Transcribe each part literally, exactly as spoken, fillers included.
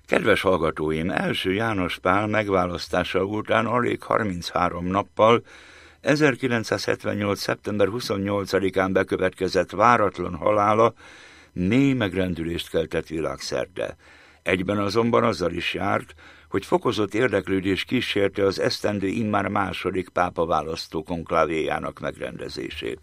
Kedves hallgatóim, első János Pál megválasztása után alig harminchárom nappal, ezerkilencszázhetvennyolc. szeptember huszonnyolcadikán bekövetkezett váratlan halála mély megrendülést keltett világszerte. Egyben azonban azzal is járt, hogy fokozott érdeklődés kísérte az esztendő immár második pápa választó konklávéjának megrendezését.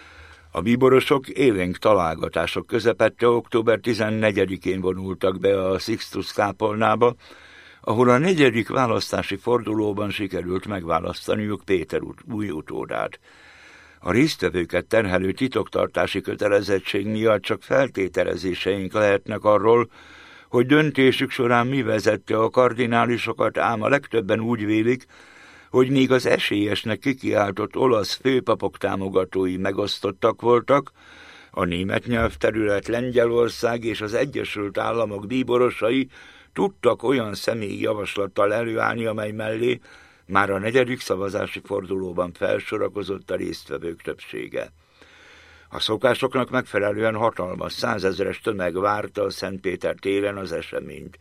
A bíborosok élénk találgatások közepette október tizennegyedikén vonultak be a Sixtus kápolnába, ahol a negyedik választási fordulóban sikerült megválasztaniuk Péter új utódát. A résztvevőket terhelő titoktartási kötelezettség miatt csak feltételezéseink lehetnek arról, hogy döntésük során mi vezette a kardinálisokat, ám a legtöbben úgy vélik, hogy még az esélyesnek kikiáltott olasz főpapok támogatói megosztottak voltak, a német nyelvterület, Lengyelország és az Egyesült Államok bíborosai tudtak olyan személyi javaslattal előállni, amely mellé már a negyedik szavazási fordulóban felsorakozott a résztvevők többsége. A szokásoknak megfelelően hatalmas, százezeres tömeg várta a Szentpéter téren az eseményt.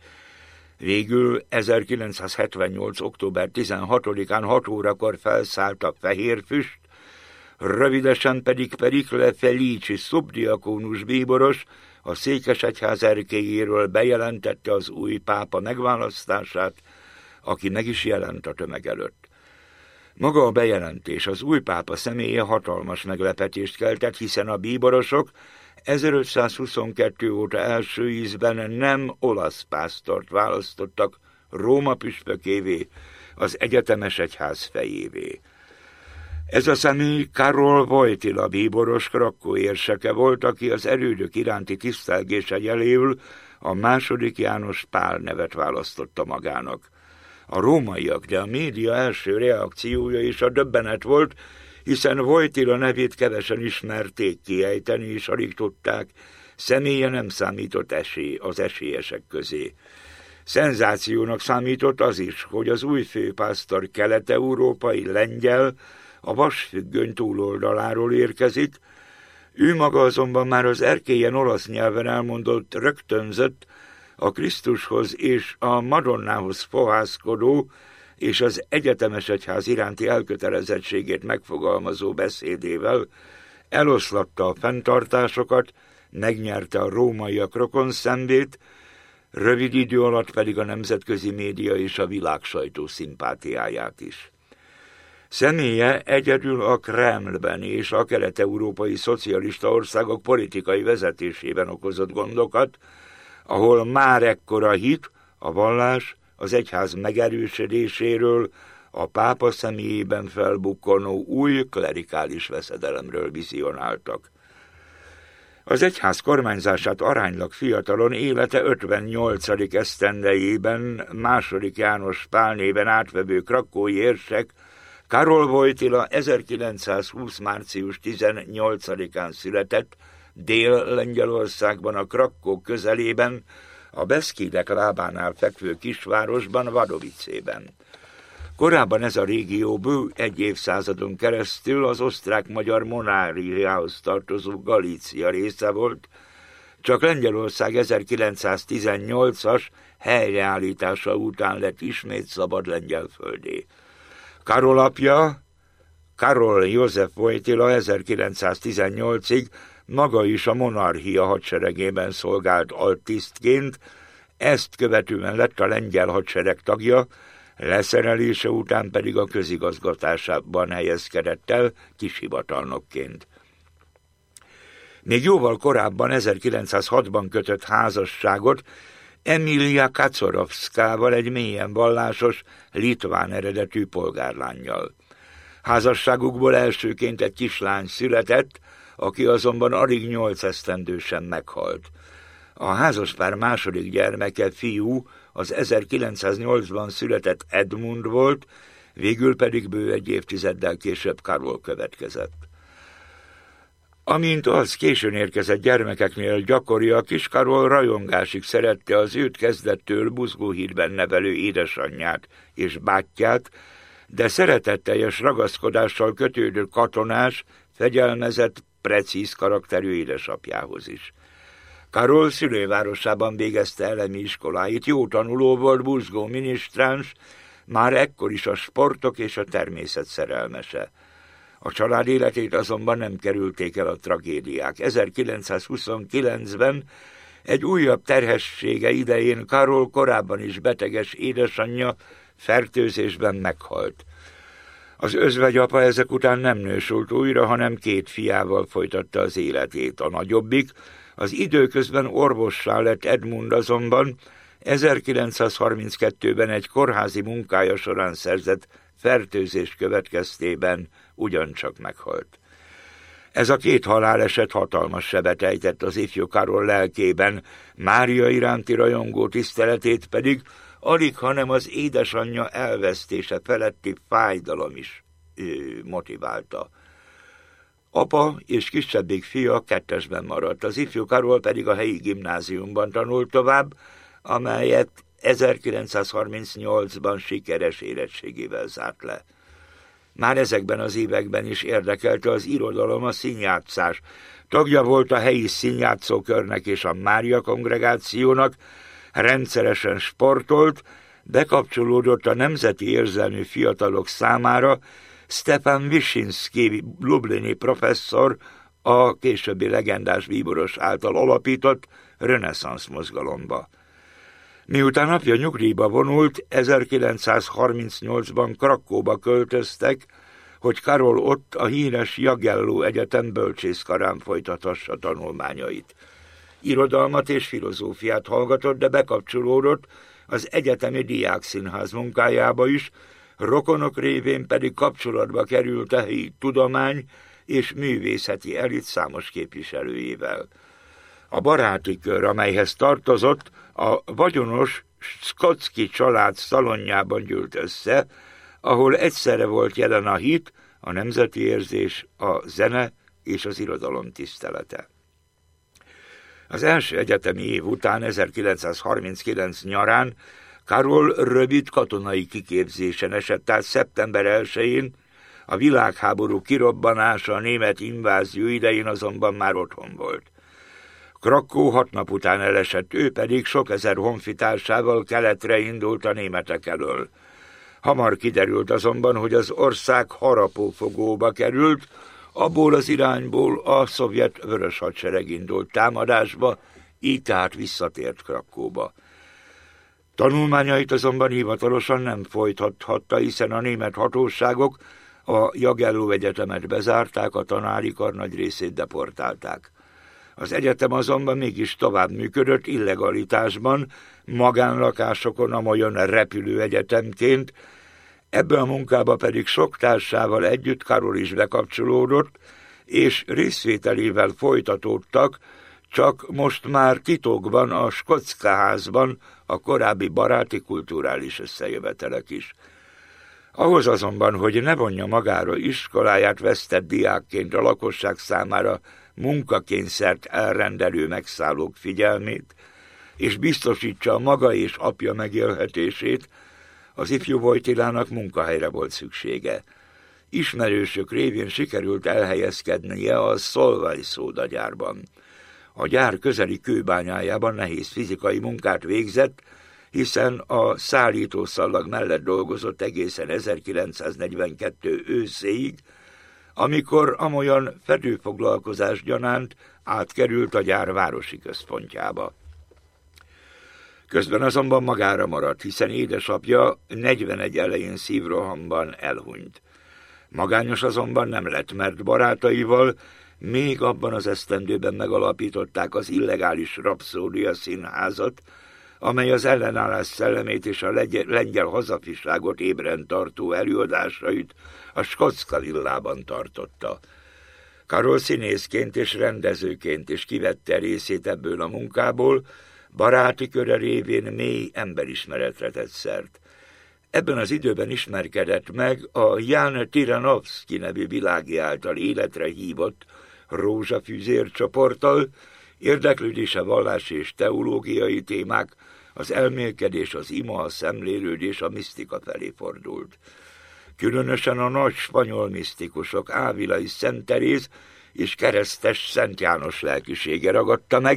Végül ezerkilencszázhetvennyolc. október tizenhatodikán hat órakor felszállt a fehér füst, rövidesen pedig Pericle Felici szubdiakónus bíboros a székesegyház erkélyéről bejelentette az új pápa megválasztását, aki meg is jelent a tömeg előtt. Maga a bejelentés, az új pápa személye hatalmas meglepetést keltett, hiszen a bíborosok ezerötszázhuszonkettő óta első ízben nem olasz pásztort választottak Róma püspökévé, az egyetemes egyház fejévé. Ez a személy Karol Wojtyla bíboros Krakkó érseke volt, aki az erődök iránti tisztelgése jeléül a második János Pál nevet választotta magának. A rómaiak, de a média első reakciója is a döbbenet volt, hiszen Wojtyla nevét kevesen ismerték kiejteni, és alig tudták, személye nem számított esély az esélyesek közé. Szenzációnak számított az is, hogy az új főpásztor kelet-európai lengyel, a vasfüggöny túloldaláról érkezik, ő maga azonban már az erkélyen olasz nyelven elmondott rögtönzött, a Krisztushoz és a Madonnához fohászkodó és az egyetemes egyház iránti elkötelezettségét megfogalmazó beszédével eloszlatta a fenntartásokat, megnyerte a rómaiak rokonszenvét, rövid idő alatt pedig a nemzetközi média és a világsajtó szimpátiáját is. Személye egyedül a Kremlben és a kelet-európai szocialista országok politikai vezetésében okozott gondokat, ahol már ekkora hit, a vallás, az egyház megerősödéséről, a pápa személyében felbukkanó új klerikális veszedelemről vizionáltak. Az egyház kormányzását aránylag fiatalon, élete ötvennyolcadik esztendejében második János Pál néven átvevő krakkói érsek Karol Wojtyla ezerkilencszázhúsz. március tizennyolcadikán született Dél-Lengyelországban, a Krakkó közelében, a Beszkídek lábánál fekvő kisvárosban, Vadovicében. Korábban ez a régió bő egy évszázadon keresztül az osztrák-magyar monarchiához tartozó Galícia része volt, csak Lengyelország ezerkilencszáztizennyolcas helyreállítása után lett ismét szabad lengyel földé. Karol apja, Karol József Wojtyla ezerkilencszáztizennyolcig maga is a monarchia hadseregében szolgált altisztként, ezt követően lett a lengyel hadsereg tagja, leszerelése után pedig a közigazgatásában helyezkedett el kishivatalnokként. Még jóval korábban, ezerkilencszázhatban kötött házasságot Emilia Kaczorowskával, egy mélyen vallásos, litván eredetű polgárlánnyal. Házasságukból elsőként egy kislány született, aki azonban alig nyolc esztendősen meghalt. A házaspár második gyermeke, fiú, az ezerkilencszáznyolcban született Edmund volt, végül pedig bő egy évtizeddel később Karol következett. Amint az későn érkezett gyermekeknél gyakori, a kis Karol rajongásig szerette az őt kezdettől Buzgóhídben nevelő édesanyját és bátyját, de szeretetteljes ragaszkodással kötődő katonás, fegyelmezett, precíz karakterű édesapjához is. Karol szülővárosában végezte elemi iskoláit, jó tanuló volt, buzgó minisztráns, már ekkor is a sportok és a természet szerelmese. A család életét azonban nem kerülték el a tragédiák. ezerkilencszázhuszonkilencben egy újabb terhessége idején Karol korábban is beteges édesanyja fertőzésben meghalt. Az özvegyapa ezek után nem nősült újra, hanem két fiával folytatta az életét. A nagyobbik, az időközben orvossá lett Edmund azonban ezerkilencszázharminckettőben egy kórházi munkája során szerzett fertőzés következtében ugyancsak meghalt. Ez a két haláleset hatalmas sebet ejtett az ifjú Karol lelkében, Mária iránti rajongó tiszteletét pedig alig, hanem az édesanyja elvesztése feletti fájdalom is ő, motiválta. Apa és kisebbik fia kettesben maradt, az ifjú Karol pedig a helyi gimnáziumban tanult tovább, amelyet ezerkilencszázharmincnyolcban sikeres érettségével zárt le. Már ezekben az években is érdekelte az irodalom, a színjátszás. Tagja volt a helyi színjátszókörnek és a Mária kongregációnak, rendszeresen sportolt, bekapcsolódott a nemzeti érzelmű fiatalok számára Stefan Wyszynski lublini professzor, a későbbi legendás bíboros által alapított reneszánsz mozgalomba. Miután apja nyugdíjba vonult, ezerkilencszázharmincnyolcban Krakóba költöztek, hogy Karol ott a híres Jagelló Egyetem bölcsészkarán folytathassa tanulmányait. Irodalmat és filozófiát hallgatott, de bekapcsolódott az egyetemi diákszínház munkájába is, rokonok révén pedig kapcsolatba került a helyi tudomány és művészeti elit számos képviselőjével. A baráti kör, amelyhez tartozott, a vagyonos Skocki család szalonjában gyűlt össze, ahol egyszerre volt jelen a hit, a nemzeti érzés, a zene és az irodalom tisztelete. Az első egyetemi év után, ezerkilencszázharminckilenc nyarán Karol rövid katonai kiképzésen esett át szeptember elsején, a világháború kirobbanása, a német invázió idején azonban már otthon volt. Krakó hat nap után elesett, ő pedig sok ezer honfitársával keletre indult a németek elől. Hamar kiderült azonban, hogy az ország harapófogóba került, abból az irányból a szovjet vörös hadsereg indult támadásba, így tehát visszatért Krakóba. Tanulmányait azonban hivatalosan nem folytathatta, hiszen a német hatóságok a Jagelló Egyetemet bezárták, a tanári kar nagy részét deportálták. Az egyetem azonban mégis tovább működött illegalitásban, magánlakásokon, amolyan repülőegyetemként, ebbe a munkába pedig sok társával együtt Karol is bekapcsolódott, és részvételével folytatódtak, csak most már titokban a Skocka házban a korábbi baráti kulturális összejövetelek is. Ahhoz azonban, hogy ne vonja magára iskoláját vesztett diákként a lakosság számára munkakényszert elrendelő megszállók figyelmét, és biztosítsa a maga és apja megélhetését, az ifjú Wojtylának munkahelyre volt szüksége. Ismerősök révén sikerült elhelyezkednie a Solvay szódagyárban. A gyár közeli kőbányájában nehéz fizikai munkát végzett, hiszen a szállítószalag mellett dolgozott egészen ezerkilencszáznegyvenkettő őszéig, amikor amolyan fedőfoglalkozás gyanánt átkerült a gyár városi központjába. Közben azonban magára maradt, hiszen édesapja negyvenegy elején szívrohamban elhunyt. Magányos azonban nem lett, mert barátaival még abban az esztendőben megalapították az illegális Rapszódia színházat, amely az ellenállás szellemét és a lengyel hazafiságot ébren tartó előadásait a Skocka villában tartotta. Karol színészként és rendezőként is kivette részét ebből a munkából, baráti köre révén mély emberismeretre tett szert. Ebben az időben ismerkedett meg a Jan Tiranovszky nevű világi által életre hívott rózsafűzér csoporttal, érdeklődése vallási és teológiai témák, az elmélkedés, az ima, a szemlélődés, a misztika felé fordult. Különösen a nagy spanyol misztikusok Ávilai Szent Teréz és keresztes Szent János lelkisége ragadta meg,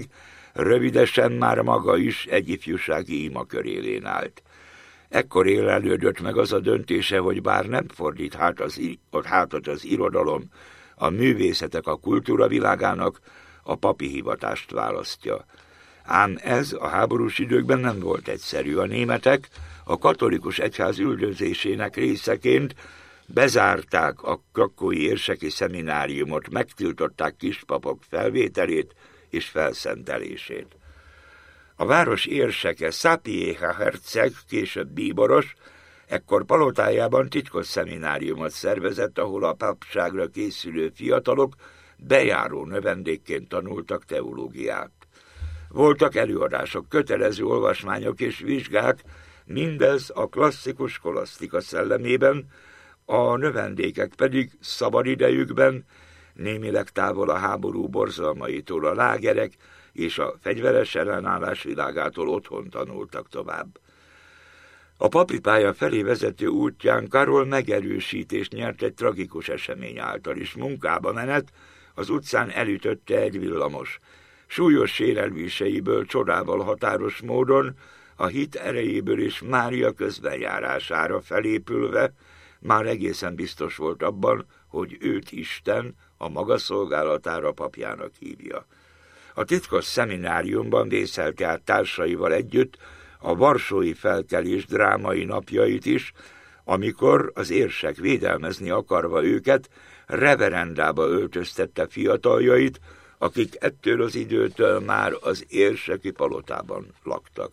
rövidesen már maga is egy ifjúsági imakörélén állt. Ekkor élelődött meg az a döntése, hogy bár nem fordít hát az, hátat az irodalom, a művészetek a kultúra világának, a papi hivatást választja. Ám ez a háborús időkben nem volt egyszerű. A németek a katolikus egyház üldözésének részeként bezárták a krakói érseki szemináriumot, megtiltották kispapok felvételét és felszentelését. A város érseke, Sapieha herceg, később bíboros, ekkor palotájában titkos szemináriumot szervezett, ahol a papságra készülő fiatalok bejáró növendékként tanultak teológiát. Voltak előadások, kötelező olvasmányok és vizsgák, mindez a klasszikus skolasztika szellemében, a növendékek pedig szabadidejükben, némileg távol a háború borzalmaitól, a lágerek és a fegyveres ellenállás világától otthon tanultak tovább. A papi pálya felé vezető útján Karol megerősítést nyert egy tragikus esemény által is. Munkába menet, az utcán elütötte egy villamos. Súlyos sérelméseiből csodával határos módon, a hit erejéből és Mária közbenjárására felépülve már egészen biztos volt abban, hogy őt Isten a maga szolgálatára papjának hívja. A titkos szemináriumban vészelte át társaival együtt a varsói felkelés drámai napjait is, amikor az érsek védelmezni akarva őket reverendába öltöztette fiataljait, akik ettől az időtől már az érseki palotában laktak.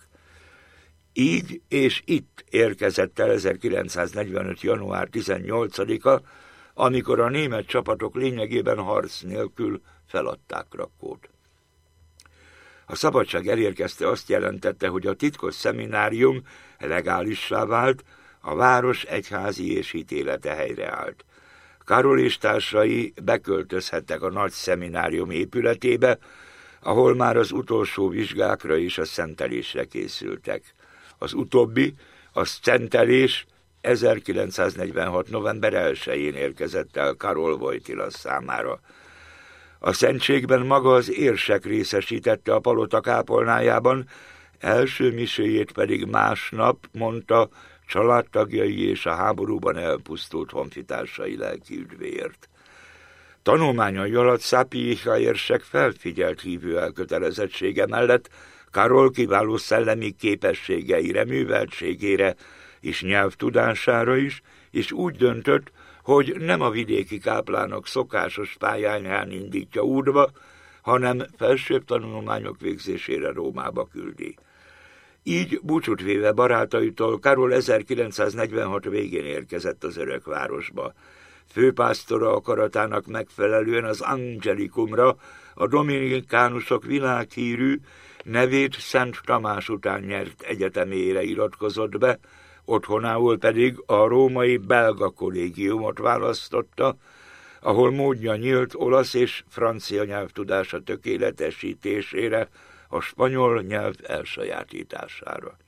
Így és itt érkezett el ezerkilencszáznegyvenöt. január tizennyolcadika, amikor a német csapatok lényegében harc nélkül feladták Krakkót. A szabadság elérkezte azt jelentette, hogy a titkos szeminárium legálissá vált, a város egyházi és hitélete helyreállt. Karol és társai beköltözhettek a nagy szeminárium épületébe, ahol már az utolsó vizsgákra és a szentelésre készültek. Az utóbbi, a szentelés ezerkilencszáznegyvenhat. november elsején érkezett el Karol Wojtyla számára. A szentségben maga az érsek részesítette a palota kápolnájában, első miséjét pedig másnap mondta családtagjai és a háborúban elpusztult honfitársai lelki üdvéért. Tanulmányai alatt Sapieha érsek felfigyelt hívő elkötelezettsége mellett Karol kiváló szellemi képességeire, műveltségére és nyelvtudására is, és úgy döntött, hogy nem a vidéki káplánok szokásos pályáján indítja útba, hanem felsőbb tanulmányok végzésére Rómába küldi. Így búcsút véve barátaitól Karol ezerkilencszáznegyvenhat végén érkezett az örökvárosba. Főpásztora akaratának megfelelően az Angelikumra, a dominikánusok világhírű, nevét Szent Tamás után nyert egyetemére iratkozott be, otthonául pedig a római belga kollégiumot választotta, ahol módja nyílt olasz és francia nyelvtudása tökéletesítésére, a spanyol nyelv elsajátítására.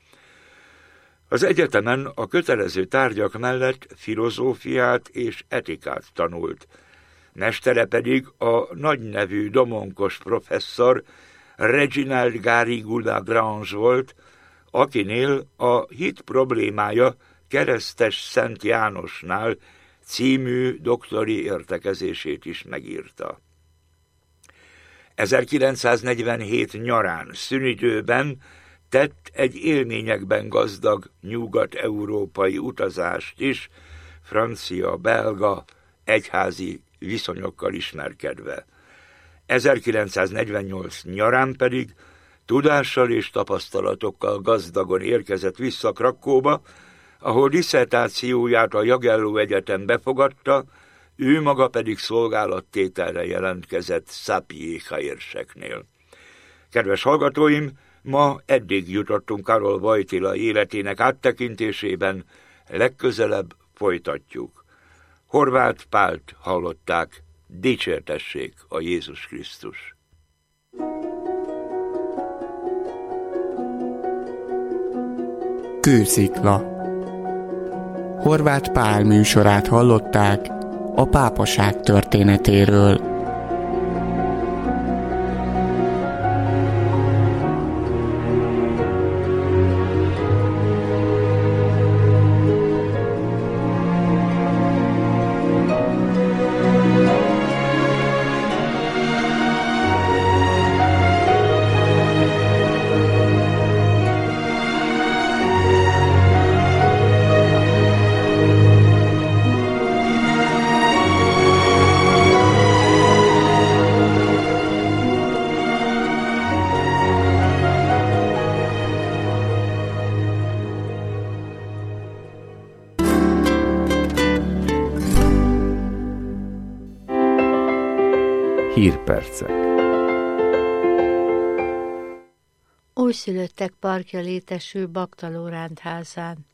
Az egyetemen a kötelező tárgyak mellett filozófiát és etikát tanult. Mestere pedig a nagynevű domonkos professzor Reginald Garrigou-Lagrange volt, akinél a hit problémája Keresztes Szent Jánosnál című doktori értekezését is megírta. ezerkilencszáznegyvenhét nyarán, szünidőben tett egy élményekben gazdag nyugat-európai utazást is, francia-belga egyházi viszonyokkal ismerkedve. ezerkilencszáznegyvennyolc nyarán pedig tudással és tapasztalatokkal gazdagon érkezett vissza Krakkóba, ahol disszertációját a Jagelló Egyetem befogadta, ő maga pedig szolgálattételre jelentkezett Sapieha érseknél. Kedves hallgatóim, ma eddig jutottunk Karol Wojtyla életének áttekintésében, legközelebb folytatjuk. Horváth Pált hallották, dicsértessék a Jézus Krisztus! Kőszikla. Horváth Pál műsorát hallották a pápaság történetéről. Hírpercek. Újszülöttek parkja létesül Baktaló rendházán.